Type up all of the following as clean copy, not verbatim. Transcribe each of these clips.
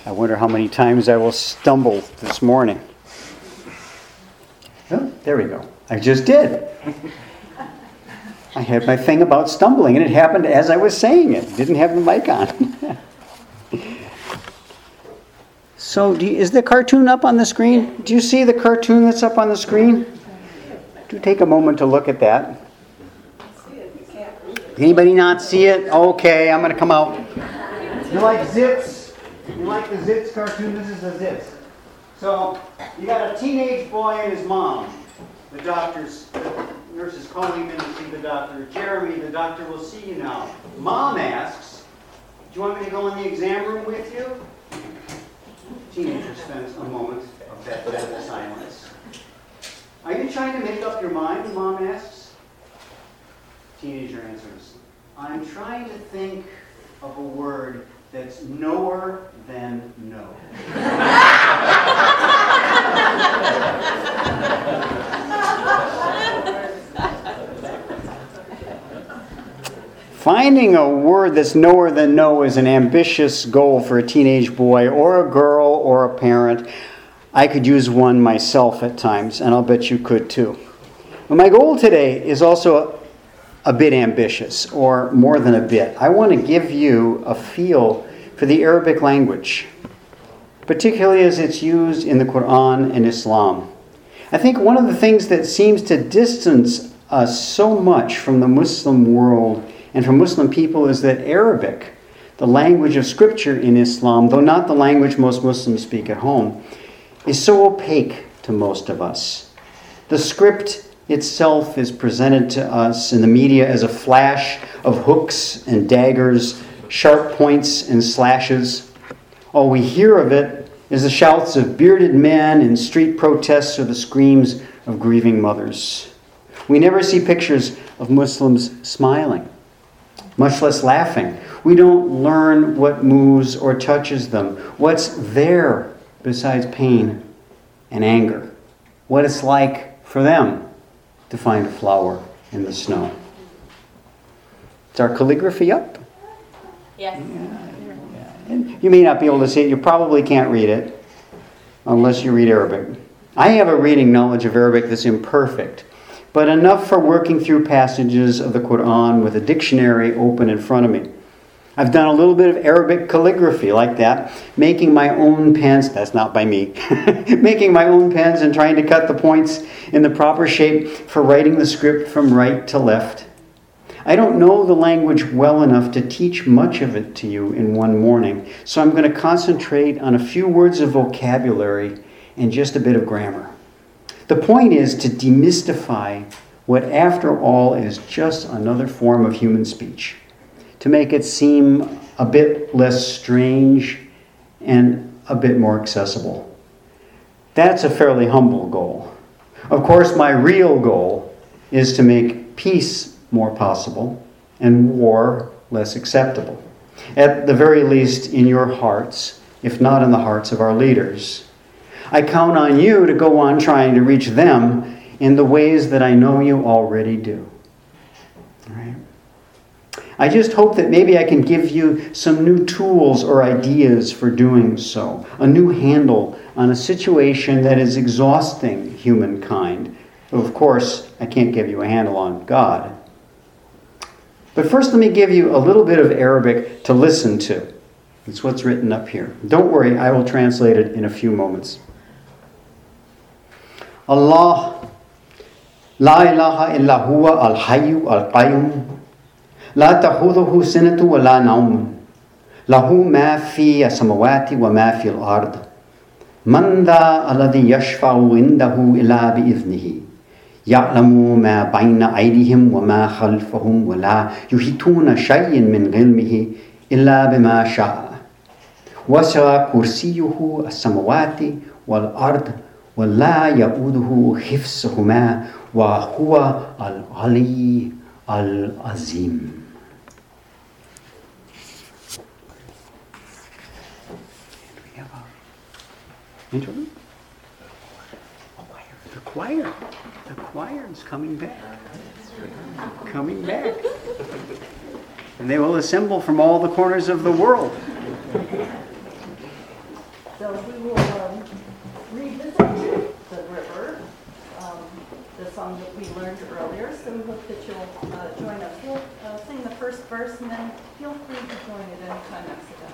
I wonder how many times I will stumble this morning. Oh, there we go. I just did. I had my thing about stumbling, and it happened as I was saying it. Didn't have the mic on. So, is the cartoon up on the screen? Do you see the cartoon that's up on the screen? Do take a moment to look at that. Anybody not see it? Okay, I'm going to come out. You like Zips? You like the Zips cartoon? This is the Zips. So, you got a teenage boy and his mom. The nurse is calling him in to see the doctor. Jeremy, the doctor will see you now. Mom asks, do you want me to go in the exam room with you? Teenager spends a moment of that dead silence. Are you trying to make up your mind? Mom asks. Teenager answers, I'm trying to think of a word that's knower than no. Finding a word that's knower than no is an ambitious goal for a teenage boy or a girl or a parent. I could use one myself at times, and I'll bet you could too. But my goal today is also a bit ambitious, or more than a bit. I want to give you a feel for the Arabic language, particularly as it's used in the Quran and Islam. I think one of the things that seems to distance us so much from the Muslim world and from Muslim people is that Arabic, the language of Scripture in Islam, though not the language most Muslims speak at home, is so opaque to most of us. The script itself is presented to us in the media as a flash of hooks and daggers, sharp points and slashes. All we hear of it is the shouts of bearded men in street protests or the screams of grieving mothers. We never see pictures of Muslims smiling, much less laughing. We don't learn what moves or touches them, what's there besides pain and anger, what it's like for them to find a flower in the snow. Is our calligraphy up? Yes. Yeah. And you may not be able to see it. You probably can't read it unless you read Arabic. I have a reading knowledge of Arabic that's imperfect, but enough for working through passages of the Quran with a dictionary open in front of me. I've done a little bit of Arabic calligraphy like that, making my own pens, that's not by me, making my own pens and trying to cut the points in the proper shape for writing the script from right to left. I don't know the language well enough to teach much of it to you in one morning, so I'm going to concentrate on a few words of vocabulary and just a bit of grammar. The point is to demystify what, after all, is just another form of human speech, to make it seem a bit less strange and a bit more accessible. That's a fairly humble goal. Of course, my real goal is to make peace more possible and war less acceptable. At the very least in your hearts, if not in the hearts of our leaders. I count on you to go on trying to reach them in the ways that I know you already do. Right? I just hope that maybe I can give you some new tools or ideas for doing so. A new handle on a situation that is exhausting humankind. Of course, I can't give you a handle on God. But first, let me give you a little bit of Arabic to listen to. It's what's written up here. Don't worry, I will translate it in a few moments. Allah, la ilaha illa huwa al-hayyu al-qayyum, la ta'khudhuhu sinatu wa la nawm, lahu ma fi as-samawati wa ma fi al-ard, man dha alladhi yashfa'u indahu illa bi'idhnihi. يعلم ما بين أيديهم وما خلفهم ولا يحيطون شيء من علمه إلا بما شاء وسع كرسيه السماوات والأرض ولا يؤوده حفظهما وهو العلي العظيم. Interlude? The choir is coming back. Coming back. And they will assemble from all the corners of the world. song that we learned earlier, so we hope that you'll join us. We'll sing the first verse, and then feel free to join at any time after that.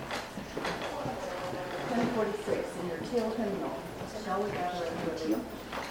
1046 in your tail hymnal. Shall we gather at the reveal?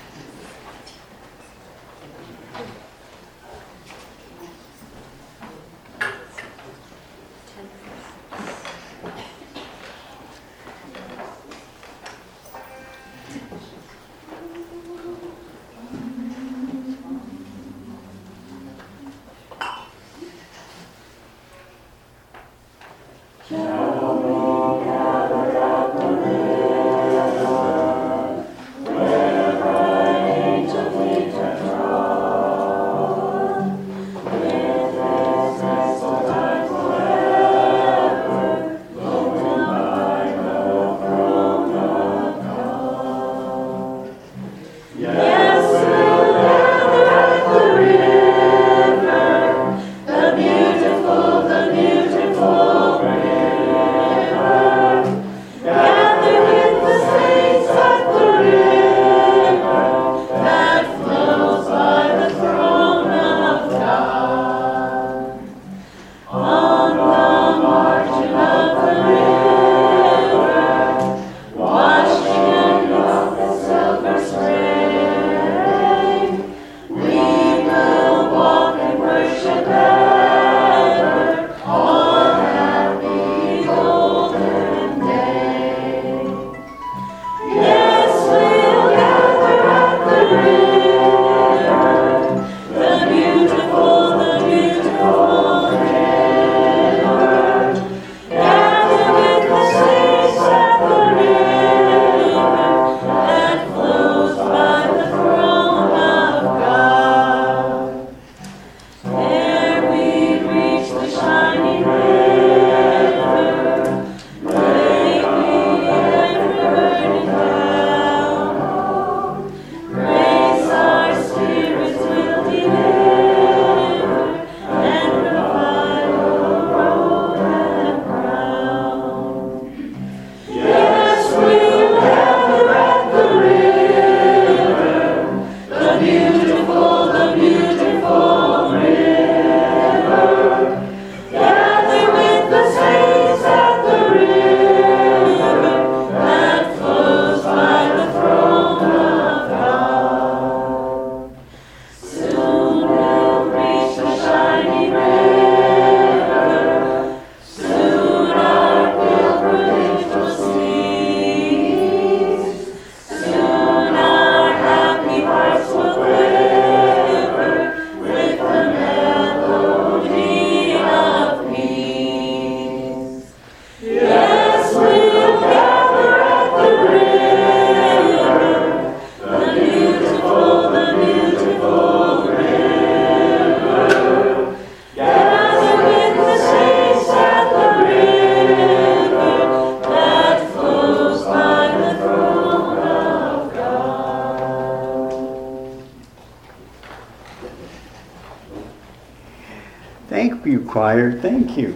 Thank you, choir. Thank you.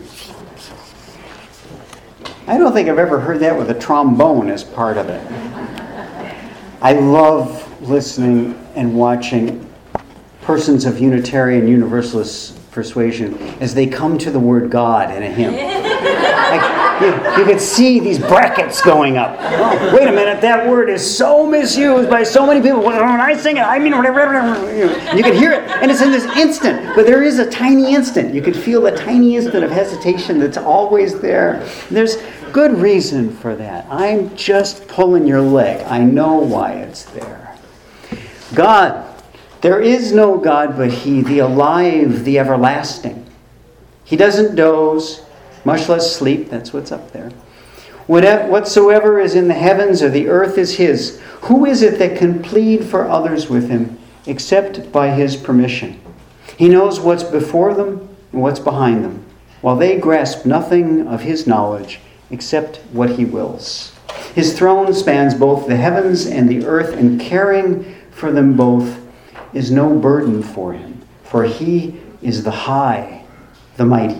I don't think I've ever heard that with a trombone as part of it. I love listening and watching persons of Unitarian Universalist persuasion as they come to the word God in a hymn. Like, you could see these brackets going up. Oh, wait a minute, that word is so misused by so many people. When I sing it, I mean, you can hear it, and it's in this instant. But there is a tiny instant. You could feel a tiny instant of hesitation that's always there. There's good reason for that. I'm just pulling your leg. I know why it's there. God. There is no God but He, the alive, the everlasting. He doesn't doze, much less sleep. That's what's up there. Whatsoever is in the heavens or the earth is His. Who is it that can plead for others with Him except by His permission? He knows what's before them and what's behind them, while they grasp nothing of His knowledge except what He wills. His throne spans both the heavens and the earth, and caring for them both is no burden for Him, for He is the high, the mighty.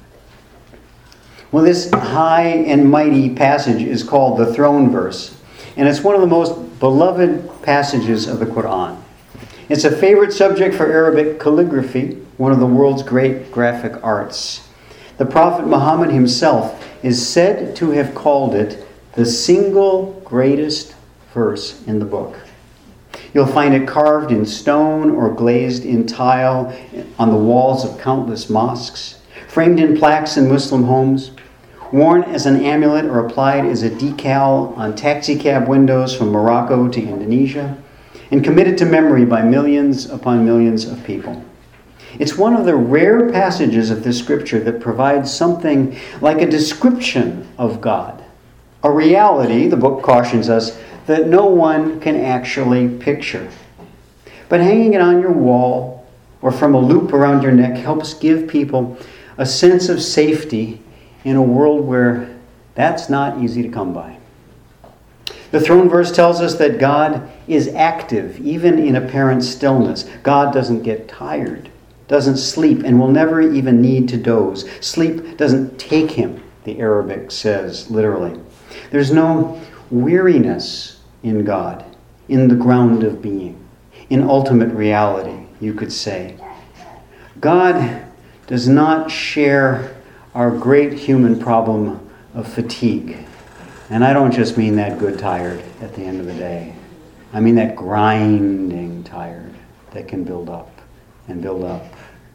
Well, this high and mighty passage is called the throne verse. and it's one of the most beloved passages of the Quran. It's a favorite subject for Arabic calligraphy, one of the world's great graphic arts. The Prophet Muhammad himself is said to have called it the single greatest verse in the book. You'll find it carved in stone or glazed in tile on the walls of countless mosques, framed in plaques in Muslim homes, worn as an amulet or applied as a decal on taxicab windows from Morocco to Indonesia, and committed to memory by millions upon millions of people. It's one of the rare passages of the scripture that provides something like a description of God, a reality, the book cautions us, that no one can actually picture. But hanging it on your wall or from a loop around your neck helps give people a sense of safety in a world where that's not easy to come by. The throne verse tells us that God is active, even in apparent stillness. God doesn't get tired, doesn't sleep, and will never even need to doze. Sleep doesn't take him, the Arabic says, literally. There's no weariness in God, in the ground of being, in ultimate reality, you could say. God does not share our great human problem of fatigue. And I don't just mean that good tired at the end of the day. I mean that grinding tired that can build up and build up.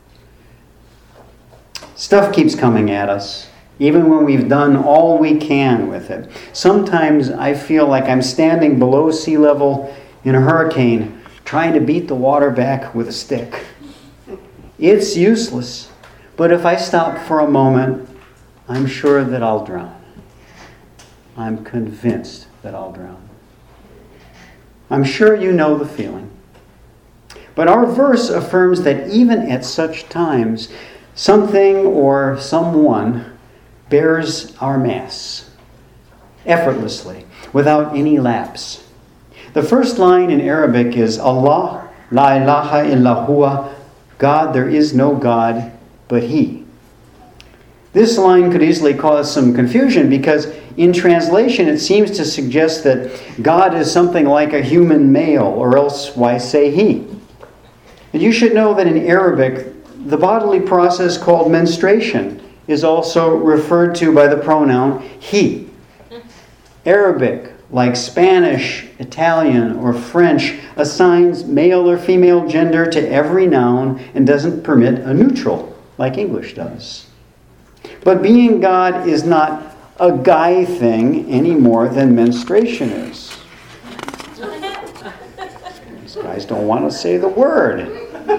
Stuff keeps coming at us, even when we've done all we can with it. Sometimes I feel like I'm standing below sea level in a hurricane, trying to beat the water back with a stick. It's useless. But if I stop for a moment, I'm sure that I'll drown. I'm convinced that I'll drown. I'm sure you know the feeling. But our verse affirms that even at such times, something or someone bears our mass effortlessly, without any lapse. The first line in Arabic is Allah, la ilaha illa huwa, God, there is no God but He. This line could easily cause some confusion because in translation it seems to suggest that God is something like a human male, or else why say He? And you should know that in Arabic, the bodily process called menstruation is also referred to by the pronoun he. Arabic, like Spanish, Italian, or French, assigns male or female gender to every noun and doesn't permit a neutral, like English does. But being God is not a guy thing any more than menstruation is. These guys don't want to say the word.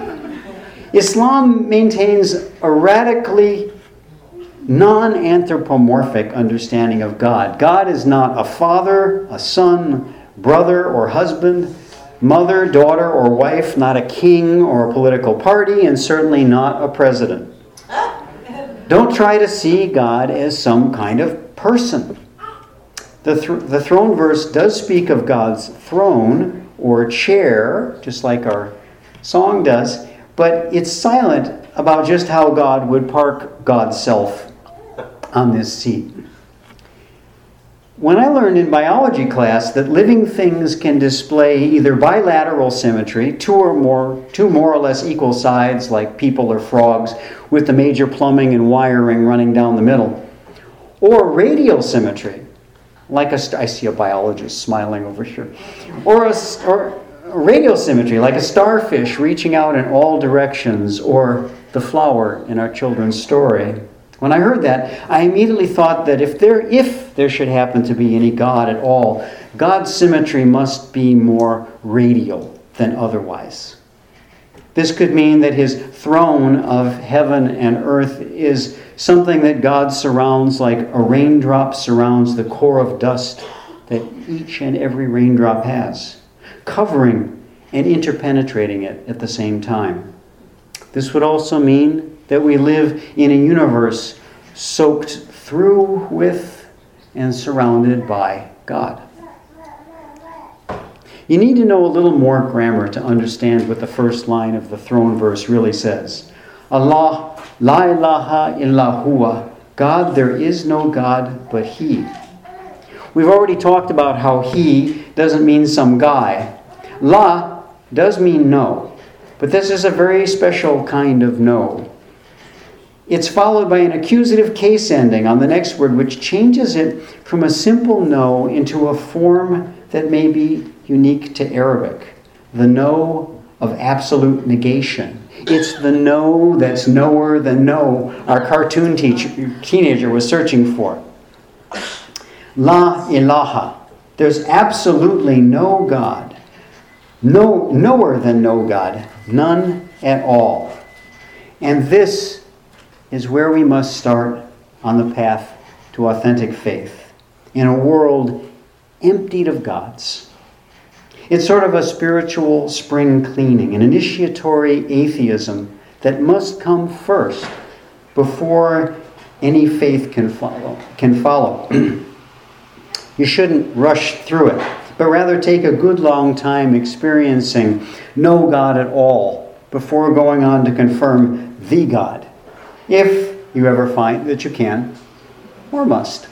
Islam maintains a radically non-anthropomorphic understanding of God. God is not a father, a son, brother, or husband, mother, daughter, or wife, not a king or a political party, and certainly not a president. Don't try to see God as some kind of person. The throne verse does speak of God's throne or chair, just like our song does, but it's silent about just how God would park God's self on this seat. When I learned in biology class that living things can display either bilateral symmetry, two more or less equal sides like people or frogs with the major plumbing and wiring running down the middle, or radial symmetry, like I see a biologist smiling over here, or radial symmetry, like a starfish reaching out in all directions, or the flower in our children's story. When I heard that, I immediately thought that if there should happen to be any God at all, God's symmetry must be more radial than otherwise. This could mean that his throne of heaven and earth is something that God surrounds like a raindrop surrounds the core of dust that each and every raindrop has, covering and interpenetrating it at the same time. This would also mean that we live in a universe soaked through with and surrounded by God. You need to know a little more grammar to understand what the first line of the throne verse really says. Allah, la ilaha illa huwa, God, there is no God but He. We've already talked about how he doesn't mean some guy. La does mean no, but this is a very special kind of no. It's followed by an accusative case ending on the next word, which changes it from a simple no into a form that may be unique to Arabic. The no of absolute negation. It's the no that's knower than no our cartoon teenager was searching for. La ilaha. There's absolutely no God. No, knower than no God. None at all. And this is where we must start on the path to authentic faith in a world emptied of gods. It's sort of a spiritual spring cleaning, an initiatory atheism that must come first before any faith can follow. You shouldn't rush through it, but rather take a good long time experiencing no God at all before going on to confirm the God, if you ever find that you can or must.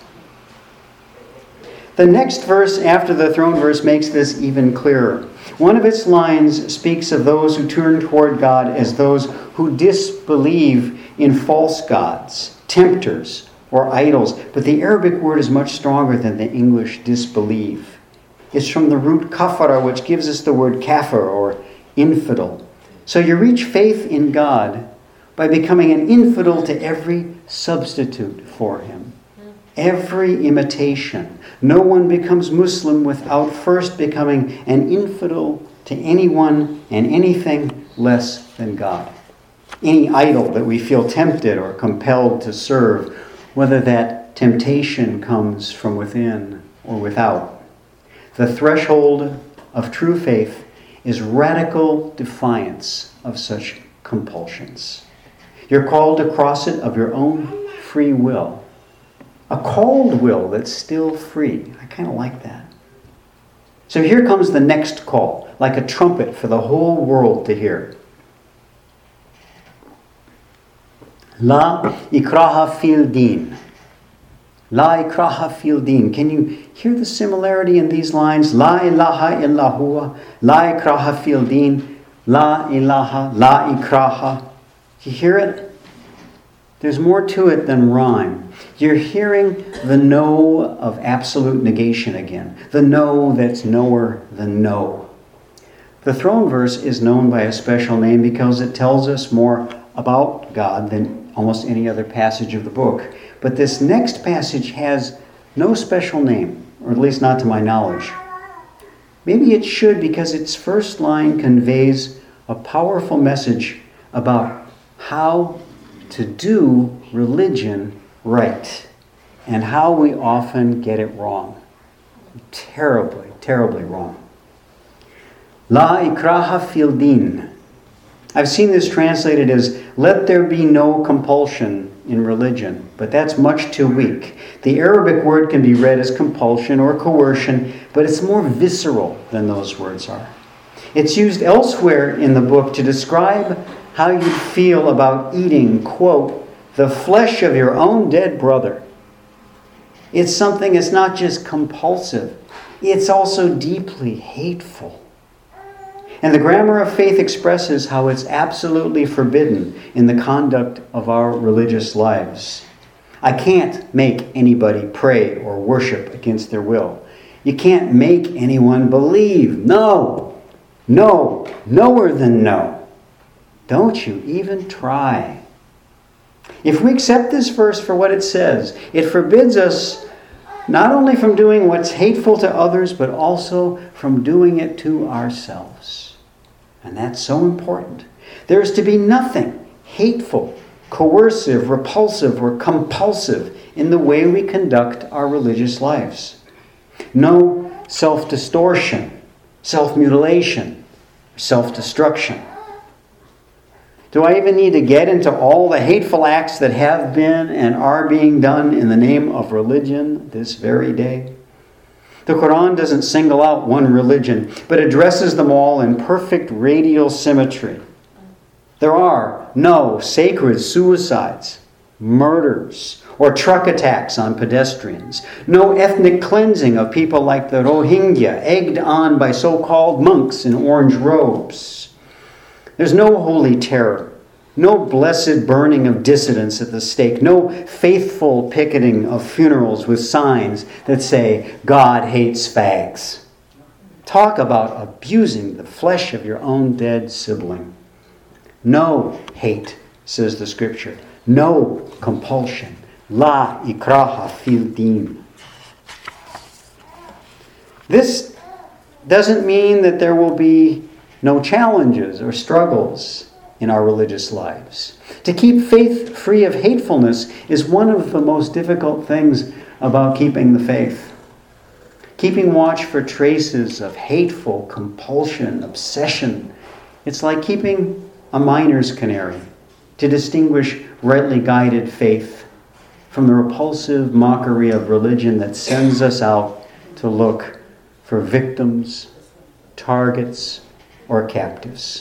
The next verse after the throne verse makes this even clearer. One of its lines speaks of those who turn toward God as those who disbelieve in false gods, tempters, or idols. But the Arabic word is much stronger than the English disbelieve. It's from the root kafara, which gives us the word kafir, or infidel. So you reach faith in God by becoming an infidel to every substitute for him, every imitation. No one becomes Muslim without first becoming an infidel to anyone and anything less than God. Any idol that we feel tempted or compelled to serve, whether that temptation comes from within or without. The threshold of true faith is radical defiance of such compulsions. You're called to cross it of your own free will. A called will that's still free. I kind of like that. So here comes the next call, like a trumpet for the whole world to hear. La ikraha fil din. La ikraha fil din. Can you hear the similarity in these lines? La ilaha illa huwa. La ikraha fil din. La ilaha. La ikraha. You hear it? There's more to it than rhyme. You're hearing the no of absolute negation again. The no that's knower than no. The throne verse is known by a special name because it tells us more about God than almost any other passage of the book. But this next passage has no special name, or at least not to my knowledge. Maybe it should, because its first line conveys a powerful message about how to do religion right and how we often get it wrong. Terribly, terribly wrong. La ikraha fil din. I've seen this translated as, let there be no compulsion in religion, but that's much too weak. The Arabic word can be read as compulsion or coercion, but it's more visceral than those words are. It's used elsewhere in the book to describe how you feel about eating, quote, the flesh of your own dead brother. It's something that's not just compulsive, it's also deeply hateful. And the grammar of faith expresses how it's absolutely forbidden in the conduct of our religious lives. I can't make anybody pray or worship against their will. You can't make anyone believe. No, knower than no. Don't you even try. If we accept this verse for what it says, it forbids us not only from doing what's hateful to others, but also from doing it to ourselves. And that's so important. There is to be nothing hateful, coercive, repulsive, or compulsive in the way we conduct our religious lives. No self-distortion, self-mutilation, self-destruction. Do I even need to get into all the hateful acts that have been and are being done in the name of religion this very day? The Quran doesn't single out one religion, but addresses them all in perfect radial symmetry. There are no sacred suicides, murders, or truck attacks on pedestrians. No ethnic cleansing of people like the Rohingya, egged on by so-called monks in orange robes. There's no holy terror. No blessed burning of dissidents at the stake. No faithful picketing of funerals with signs that say, God hates fags. Talk about abusing the flesh of your own dead sibling. No hate, says the Scripture. No compulsion. La ikraha fil din. This doesn't mean that there will be no challenges or struggles in our religious lives. To keep faith free of hatefulness is one of the most difficult things about keeping the faith. Keeping watch for traces of hateful compulsion, obsession. It's like keeping a miner's canary to distinguish rightly guided faith from the repulsive mockery of religion that sends us out to look for victims, targets, or captives.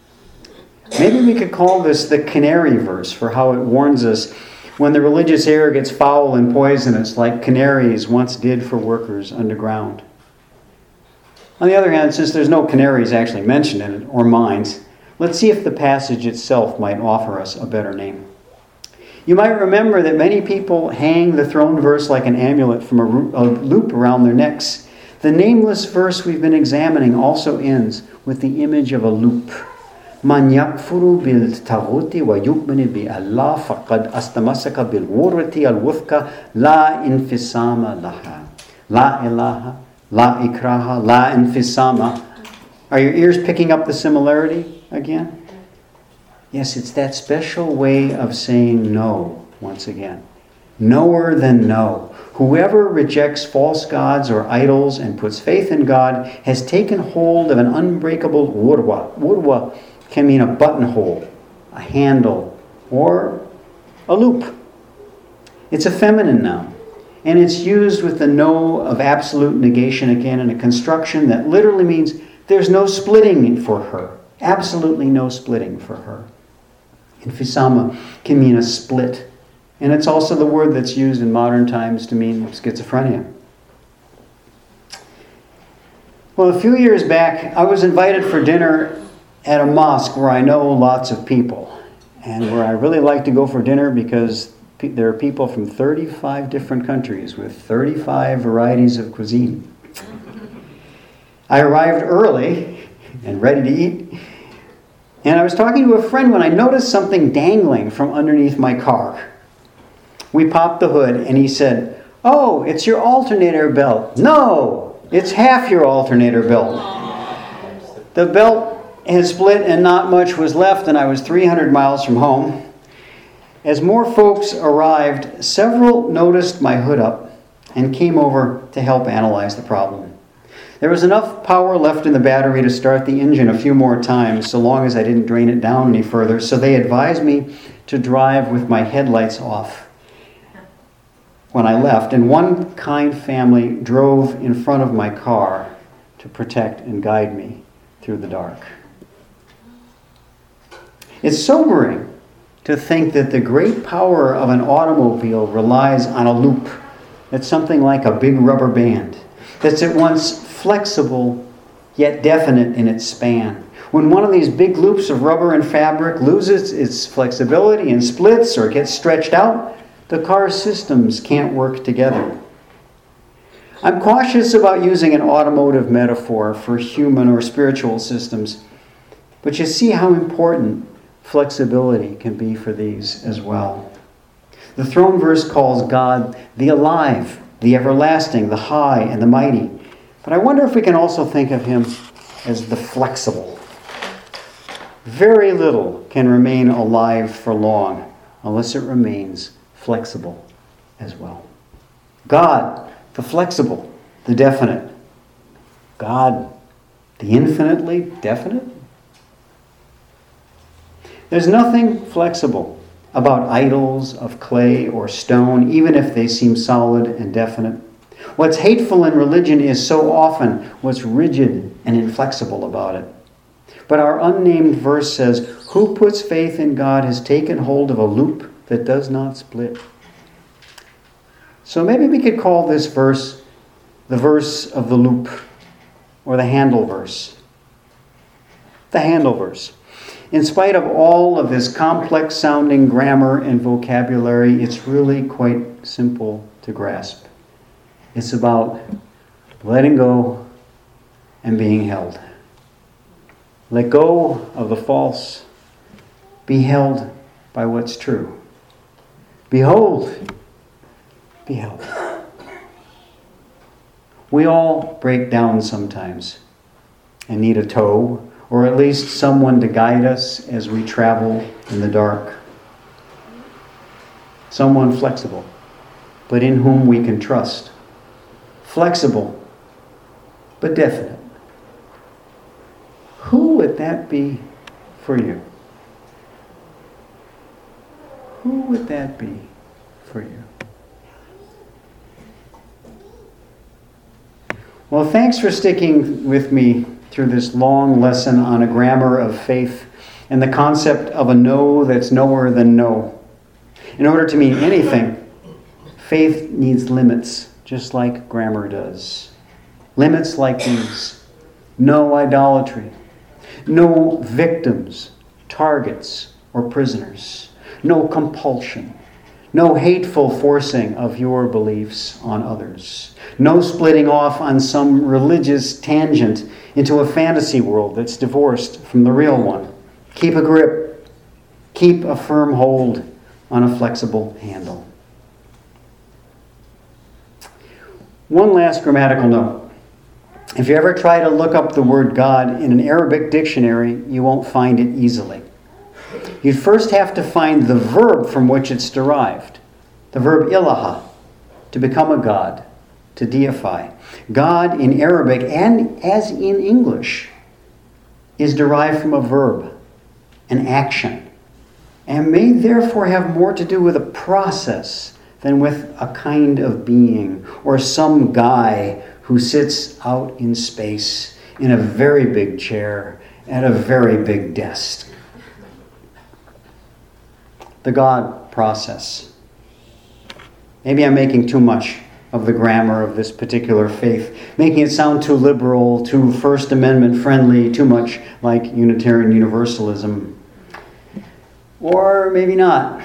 Maybe we could call this the canary verse for how it warns us when the religious air gets foul and poisonous like canaries once did for workers underground. On the other hand, since there's no canaries actually mentioned in it, or mines, let's see if the passage itself might offer us a better name. You might remember that many people hang the throne verse like an amulet from a loop around their necks. The nameless verse we've been examining also ends with the image of a loop. من يكفر بالطاغوت ويؤمن بالله فقد استمسك بالعروة الوثقى لا انفصام لها. لا إله, لا إكراه, لا انفصام. Are your ears picking up the similarity again? Yes, it's that special way of saying no once again. Knower than no. Whoever rejects false gods or idols and puts faith in God has taken hold of an unbreakable urwa. Urwa can mean a buttonhole, a handle, or a loop. It's a feminine noun, and it's used with the no of absolute negation again in a construction that literally means there's no splitting for her. Absolutely no splitting for her. Infisama can mean a split, and it's also the word that's used in modern times to mean schizophrenia. Well, a few years back, I was invited for dinner at a mosque where I know lots of people and where I really like to go for dinner because there are people from 35 different countries with 35 varieties of cuisine. I arrived early and ready to eat, and I was talking to a friend when I noticed something dangling from underneath my car. We popped the hood and he said, "Oh, it's your alternator belt." "No, it's half your alternator belt." The belt had split and not much was left, and I was 300 miles from home. As more folks arrived, several noticed my hood up and came over to help analyze the problem. There was enough power left in the battery to start the engine a few more times, so long as I didn't drain it down any further, so they advised me to drive with my headlights off when I left, and one kind family drove in front of my car to protect and guide me through the dark. It's sobering to think that the great power of an automobile relies on a loop that's something like a big rubber band, that's at once flexible yet definite in its span. When one of these big loops of rubber and fabric loses its flexibility and splits or gets stretched out, the car's systems can't work together. I'm cautious about using an automotive metaphor for human or spiritual systems, but you see how important flexibility can be for these as well. The throne verse calls God the alive, the everlasting, the high, and the mighty. But I wonder if we can also think of him as the flexible. Very little can remain alive for long unless it remains flexible as well. God, the flexible, the definite. God, the infinitely definite. There's nothing flexible about idols of clay or stone, even if they seem solid and definite. What's hateful in religion is so often what's rigid and inflexible about it. But our unnamed verse says, "Who puts faith in God has taken hold of a loop that does not split." So maybe we could call this verse the verse of the loop, or the handle verse. The handle verse. In spite of all of this complex sounding grammar and vocabulary, it's really quite simple to grasp. It's about letting go and being held. Let go of the false. Be held by what's true. Behold, be held. We all break down sometimes and need a tow, or at least someone to guide us as we travel in the dark. Someone flexible, but in whom we can trust. Flexible, but definite. Who would that be for you? Who would that be for you? Well, thanks for sticking with me through this long lesson on a grammar of faith and the concept of a no that's knower than no. In order to mean anything, faith needs limits, just like grammar does. Limits like these: no idolatry, no victims, targets, or prisoners, no compulsion, no hateful forcing of your beliefs on others, no splitting off on some religious tangent into a fantasy world that's divorced from the real one. Keep a grip. Keep a firm hold on a flexible handle. One last grammatical note. If you ever try to look up the word God in an Arabic dictionary, you won't find it easily. You'd first have to find the verb from which it's derived. The verb ilaha, to become a god, to deify. God in Arabic, and as in English, is derived from a verb, an action, and may therefore have more to do with a process than with a kind of being or some guy who sits out in space in a very big chair at a very big desk. The God process. Maybe I'm making too much of the grammar of this particular faith, making it sound too liberal, too First Amendment friendly, too much like Unitarian Universalism. Or maybe not.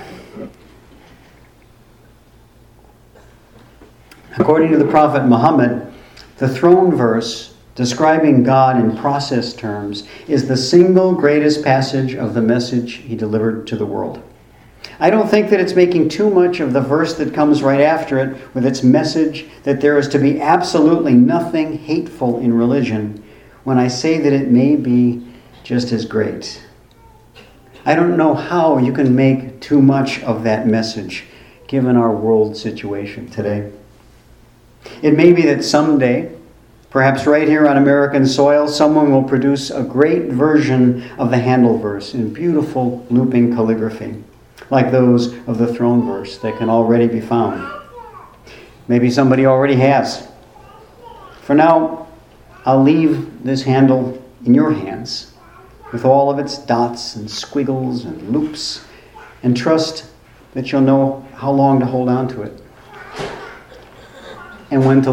According to the Prophet Muhammad, the throne verse describing God in process terms is the single greatest passage of the message he delivered to the world. I don't think that it's making too much of the verse that comes right after it with its message that there is to be absolutely nothing hateful in religion when I say that it may be just as great. I don't know how you can make too much of that message given our world situation today. It may be that someday, perhaps right here on American soil, someone will produce a great version of the Handle verse in beautiful looping calligraphy, like those of the throne verse that can already be found. Maybe somebody already has. For now, I'll leave this handle in your hands with all of its dots and squiggles and loops, and trust that you'll know how long to hold on to it and when to